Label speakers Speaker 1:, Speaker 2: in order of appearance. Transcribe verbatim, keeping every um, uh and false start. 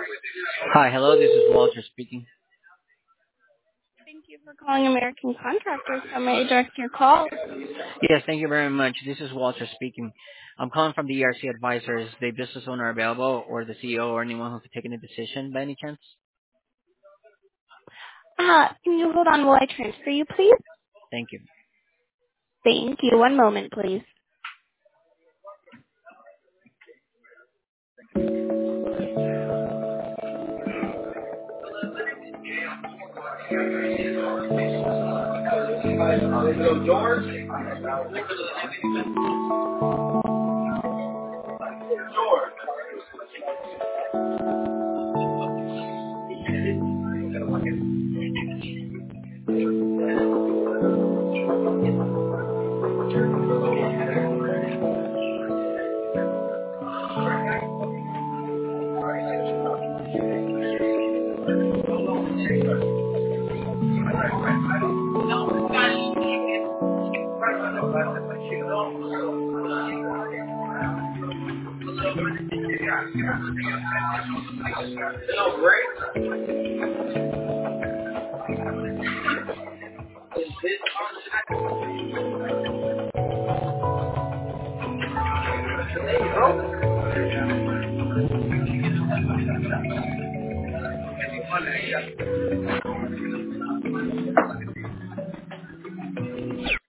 Speaker 1: Hi, hello, this is Walter speaking.
Speaker 2: Thank you for calling American Contractors. How may I direct your call?
Speaker 1: Yes, thank you very much. This is Walter speaking. I'm calling from the E R C Advisors. The business owner available or the C E O or anyone who could take any decision by any chance?
Speaker 2: Uh, can you hold on while I transfer you, please?
Speaker 1: Thank you.
Speaker 2: Thank you. One moment, please.